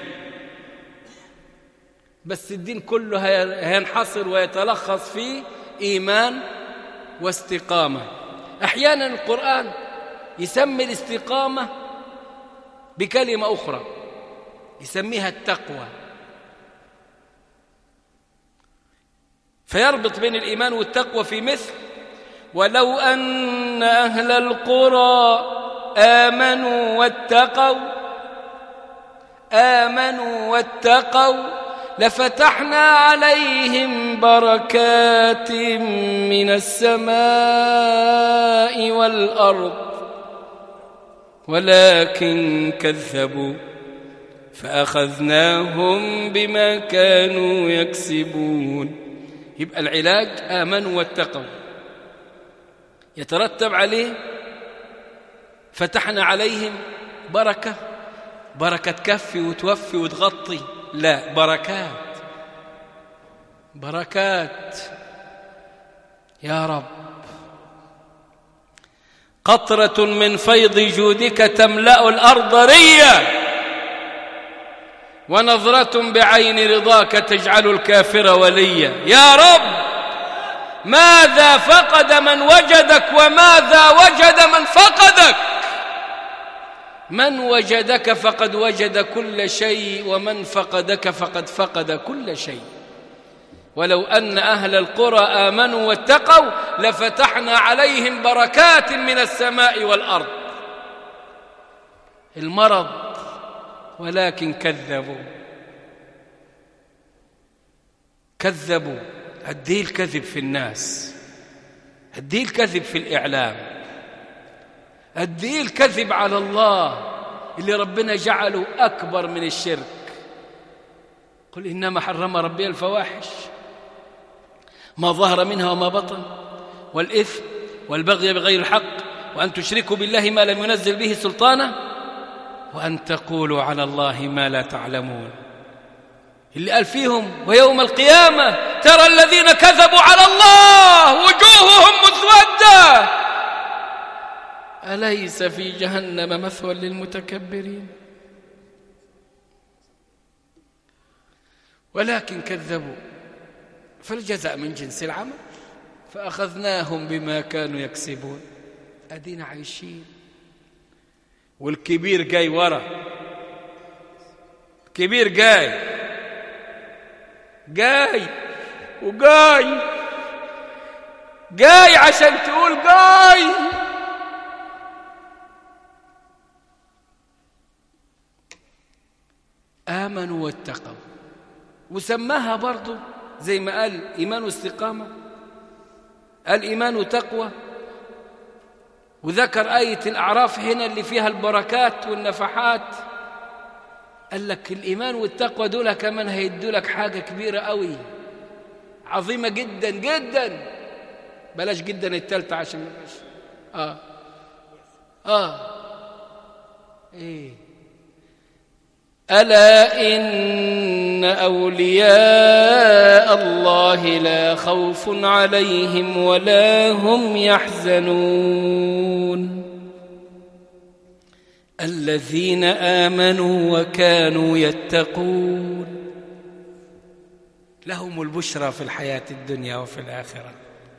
بس الدين كله هينحصر ويتلخص في إيمان واستقامة. أحيانا القرآن يسمي الاستقامة بكلمة أخرى، يسميها التقوى، فيربط بين الإيمان والتقوى في مثل: ولو أن أهل القرى آمنوا واتقوا لفتحنا عليهم بركات من السماء والأرض ولكن كذبوا فأخذناهم بما كانوا يكسبون. يبقى العلاج آمنوا واتقوا، يترتب عليه فتحنا عليهم بركة تكفي وتوفي وتغطي، لا، بركات يا رب. قطرة من فيض جودك تملأ الأرض ريا، ونظرة بعين رضاك تجعل الكافر وليا. يا رب، ماذا فقد من وجدك وماذا وجد من فقدك؟ من وجدك فقد وجد كل شيء، ومن فقدك فقد فقد كل شيء. ولو أن أهل القرى آمنوا واتقوا لفتحنا عليهم بركات من السماء والأرض. المرض ولكن كذبوا. هديه الكذب في الناس، هديه الكذب في الإعلام، هديه الكذب على الله اللي ربنا جعله أكبر من الشرك. قل إنما حرم ربي الفواحش ما ظهر منها وما بطن والإثم والبغي بغير الحق وأن تشركوا بالله ما لم ينزل به سلطانه وأن تقولوا على الله ما لا تعلمون. اللي قال فيهم: ويوم القيامة ترى الذين كذبوا على الله وجوههم مسودة أليس في جهنم مثوى للمتكبرين. ولكن كذبوا فالجزاء من جنس العمل فأخذناهم بما كانوا يكسبون. أدينا عايشين والكبير جاي ورا، كبير جاي وجاي عشان تقول جاي. آمنوا واتقوا، وسماها برضو زي ما قال إيمان واستقامة، قال إيمان وتقوى، وذكر آية الأعراف هنا اللي فيها البركات والنفحات. قال لك الإيمان والتقوى دول كمان هيدوا لك حاجة كبيرة قوي، عظيمة جدا جدا. بلاش جدا التالتة عشان مبقاش ايه ألا إن أولياء الله لا خوف عليهم ولا هم يحزنون الذين آمنوا وكانوا يتقون لهم البشرى في الحياة الدنيا وفي الآخرة.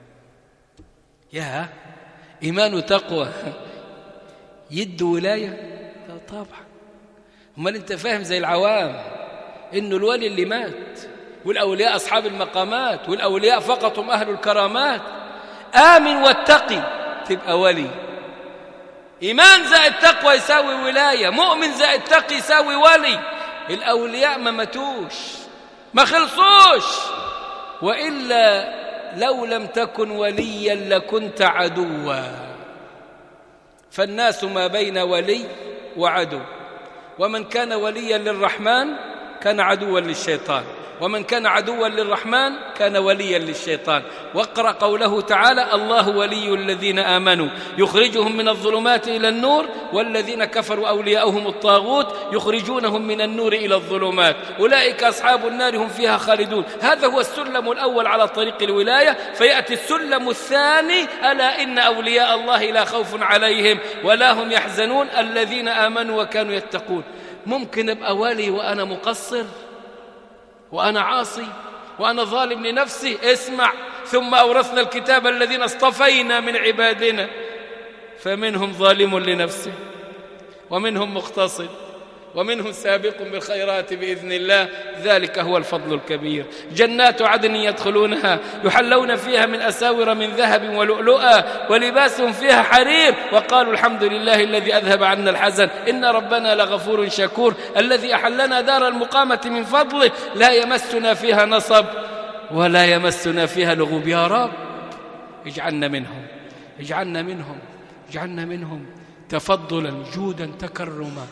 يا إيمان وتقوى يد ولاية؟ لا طبعا. امال انت فاهم زي العوام انه الولي اللي مات والأولياء أصحاب المقامات والأولياء فقط هم أهل الكرامات؟ آمن واتقي تبقى ولي. إيمان زائد تقوى يساوي ولاية، مؤمن زائد تقي يساوي ولي. الأولياء ما ماتوش ما خلصوش، وإلا لو لم تكن وليا لكنت عدوا. فالناس ما بين ولي وعدو، ومن كان وليا للرحمن كان عدوا للشيطان، ومن كان عدوا للرحمن كان وليا للشيطان. واقرأ قوله تعالى: الله ولي الذين آمنوا يخرجهم من الظلمات إلى النور والذين كفروا أولياؤهم الطاغوت يخرجونهم من النور إلى الظلمات أولئك أصحاب النار هم فيها خالدون. هذا هو السلم الأول على طريق الولاية. فيأتي السلم الثاني: ألا إن أولياء الله لا خوف عليهم ولا هم يحزنون الذين آمنوا وكانوا يتقون. ممكن أبقى ولي وأنا مقصر وأنا عاصي وأنا ظالم لنفسي؟ اسمع: ثم أورثنا الكتاب الذين اصطفينا من عبادنا فمنهم ظالم لنفسه ومنهم مقتصد ومنهم سابق بالخيرات بإذن الله. ذلك هو الفضل الكبير. جنات عدن يدخلونها يحلون فيها من أساور من ذهب ولؤلؤا ولباسهم فيها حرير وقالوا الحمد لله الذي أذهب عنا الحزن إن ربنا لغفور شكور. الذي أحلنا دار المقامة من فضله لا يمسنا فيها نصب ولا يمسنا فيها لغوب. يا رب اجعلنا منهم اجعلنا منهم اجعلنا منهم تفضلا جودا تكرما.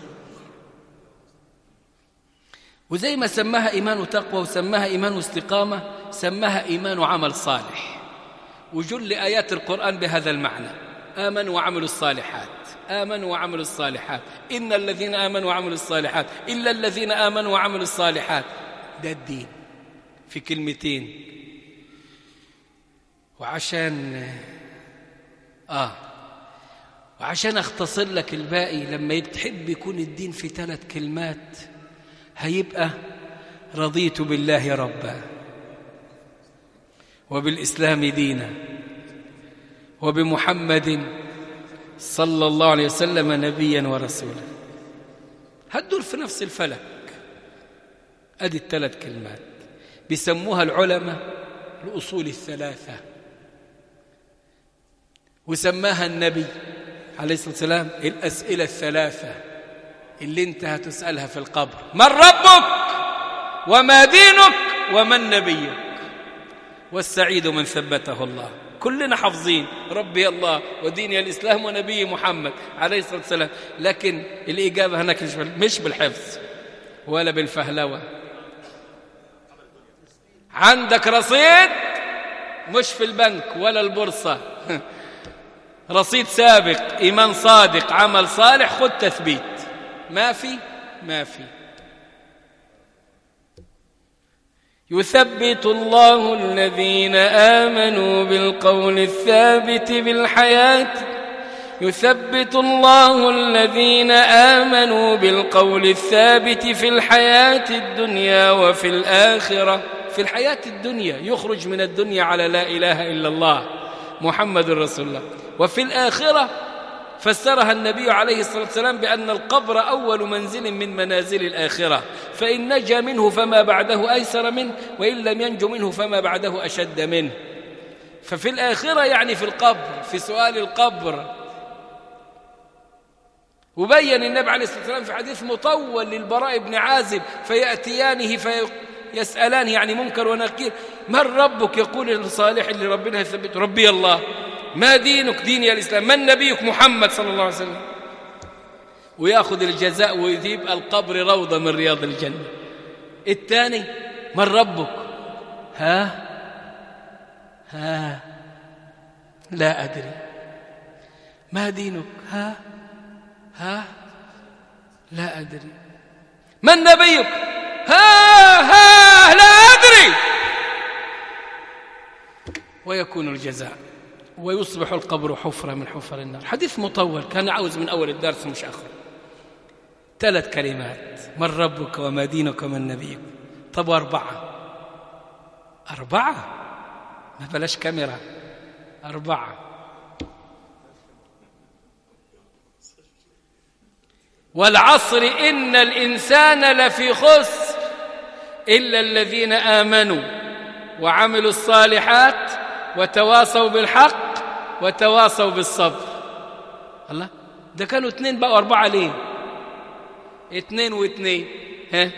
وزي ما سماها إيمان وتقوى وسماها إيمان واستقامة سماها إيمان وعمل صالح. وجل آيات القرآن بهذا المعنى: آمنوا وعملوا الصالحات، آمنوا وعملوا الصالحات، إن الذين آمنوا وعملوا الصالحات، إلا الذين آمنوا وعملوا الصالحات. ده الدين في كلمتين. وعشان أختصر لك الباقي، لما تحب يكون الدين في 3 كلمات هيبقى: رضيت بالله ربا وبالإسلام دينا وبمحمد صلى الله عليه وسلم نبيا ورسولا. هتدور في نفس الفلك. أدي 3 كلمات بيسموها العلماء الأصول 3، وسماها النبي عليه الصلاة والسلام الأسئلة 3 اللي انت هتسألها في القبر: من ربك وما دينك ومن نبيك. والسعيد من ثبته الله. كلنا حافظين ربي الله وديني الإسلام ونبي محمد عليه الصلاة والسلام، لكن الإجابة هناك مش بالحفظ ولا بالفهلوة. عندك رصيد مش في البنك ولا البورصة رصيد سابق، إيمان صادق، عمل صالح، خد تثبيت. ما في يثبت الله الذين آمنوا بالقول الثابت بالحياة يثبت الله الذين آمنوا بالقول الثابت في الحياة الدنيا وفي الآخرة. في الحياة الدنيا يخرج من الدنيا على لا إله إلا الله محمد رسول الله. وفي الآخرة فسرها النبي عليه الصلاة والسلام بأن القبر أول منزل من منازل الآخرة، فإن نجا منه فما بعده أيسر منه، وإن لم ينجو منه فما بعده أشد منه. ففي الآخرة يعني في القبر، في سؤال القبر. وبين النبي عليه الصلاة والسلام في حديث مطول للبراء بن عازب: فيأتيانه فيسألان يعني منكر ونكير: من ربك؟ يقول الصالح اللي ربنا يثبته: ربي الله. ما دينك؟ ديني الإسلام. من نبيك؟ محمد صلى الله عليه وسلم. ويأخذ الجزاء ويذيب القبر روضة من رياض الجنة. الثاني: من ربك؟ ها لا أدري. ما دينك؟ ها لا أدري. من نبيك؟ ها لا أدري. ويكون الجزاء ويصبح القبر حفرة من حفر النار. حديث مطول، كان عاوز من أول الدرس مش آخر. 3 كلمات: من ربك وما دينك ومن نبيك. طب 4 ما بلاش كاميرا. 4. والعصر إن الإنسان لفي خسر إلا الذين آمنوا وعملوا الصالحات وتواصوا بالحق وتواصوا بالصبر. الله، ده كانوا 2 بقوا 4 ليه؟ 2 و2 ها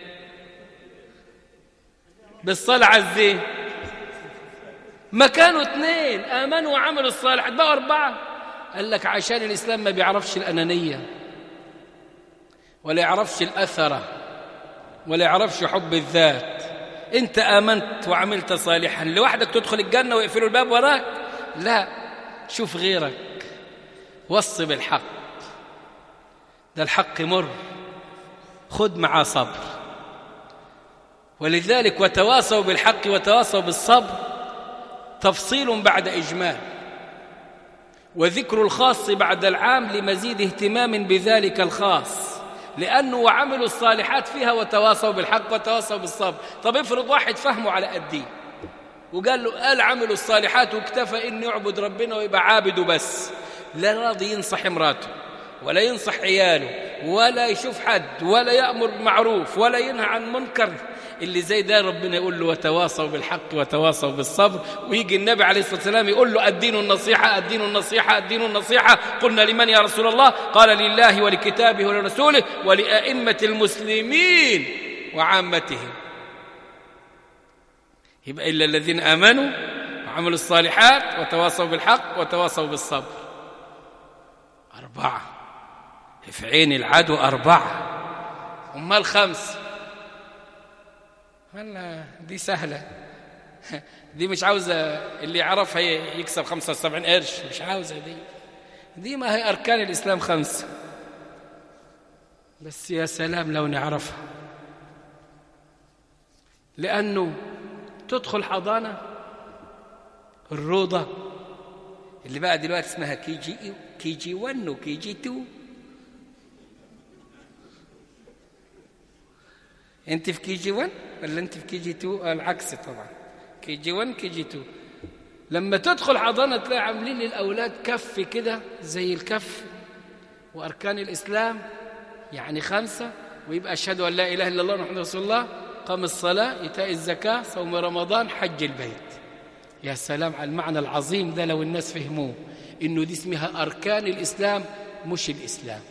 بالصلاة على الزين. ما كانوا 2 آمنوا وعملوا الصالحات بقوا 4. قال لك عشان الإسلام ما بيعرفش الأنانية ولا يعرفش الأثرة ولا يعرفش حب الذات. أنت آمنت وعملت صالحا لوحدك تدخل الجنة ويقفلوا الباب وراك؟ لا، شوف غيرك، وصي بالحق، ده الحق مر، خد معاه صبر. ولذلك وتواصوا بالحق وتواصوا بالصبر تفصيل بعد إجمال، وذكر الخاص بعد العام لمزيد اهتمام بذلك الخاص، لأنه وعملوا الصالحات فيها وتواصوا بالحق وتواصوا بالصبر. طب افرض واحد فهمه على قديه وقال له قال عملوا الصالحات واكتفى إنه يعبد ربنا ويبقى عابد بس، لا راضي ينصح امراته ولا ينصح عياله ولا يشوف حد ولا يأمر بمعروف ولا ينهى عن منكر، اللي زي ده ربنا يقول له وتواصوا بالحق وتواصوا بالصبر. ويجي النبي عليه الصلاة والسلام يقول له الدين النصيحة الدين النصيحة الدين النصيحة. قلنا لمن يا رسول الله؟ قال لله ولكتابه ولرسوله ولأئمة المسلمين وعامتهم. يبقى إلا الذين آمنوا وعملوا الصالحات وتواصوا بالحق وتواصوا بالصبر. 4 في عين العدو 4. أمال 5؟ والله دي سهلة، دي مش عاوزة اللي يعرفها يكسب 75 قرش، مش عاوزة دي ما هي أركان الإسلام 5. بس يا سلام لو نعرفها، لأنه تدخل حضانة الروضة اللي بقى دلوقتي اسمها كي جي 1 وكي جي 2. انت في كي جي 1 ولا انت في كي جي 2؟ العكس طبعا، كي جي 1 كي جي 2. لما تدخل حضانة تلاقي عاملين للأولاد كف كده زي الكف، وأركان الإسلام يعني 5، ويبقى أشهد أن لا إله إلا الله محمد رسول الله، قام الصلاة، إيتاء الزكاة، صوم رمضان، حج البيت. يا سلام على المعنى العظيم ده لو الناس فهموه، إنه دي اسمها أركان الإسلام مش الإسلام،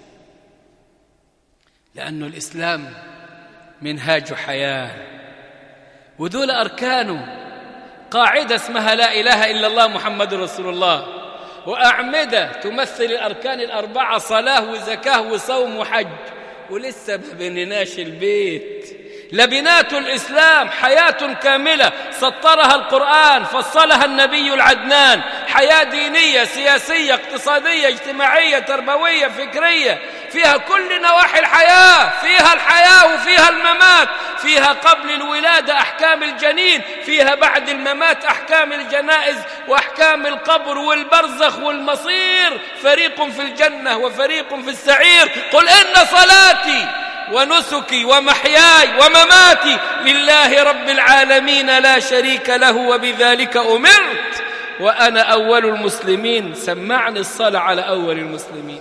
لأنه الإسلام منهاج حياة، ودول أركانه قاعدة اسمها لا إله إلا الله محمد رسول الله، وأعمدة تمثل الأركان 4: صلاة وزكاة وصوم وحج. ولسه ما بنيناش البيت. لبنات الإسلام حياة كاملة سطرها القرآن، فصلها النبي العدنان، حياة دينية سياسية اقتصادية اجتماعية تربوية فكرية، فيها كل نواحي الحياة، فيها الحياة وفيها الممات، فيها قبل الولادة أحكام الجنين، فيها بعد الممات أحكام الجنائز وأحكام القبر والبرزخ والمصير، فريق في الجنة وفريق في السعير. قل إن صلاتي ونسكي ومحياي ومماتي لله رب العالمين لا شريك له وبذلك أمرت وأنا أول المسلمين. سمعني الصلاة على أول المسلمين.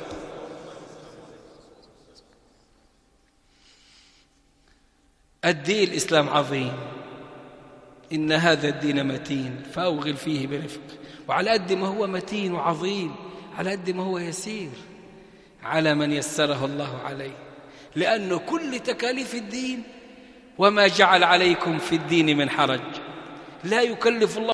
الدين الإسلام عظيم، إن هذا الدين متين فأوغل فيه برفق. وعلى قد ما هو متين وعظيم على قد ما هو يسير على من يسره الله عليه، لأنه كل تكاليف الدين وما جعل عليكم في الدين من حرج، لا يكلف الله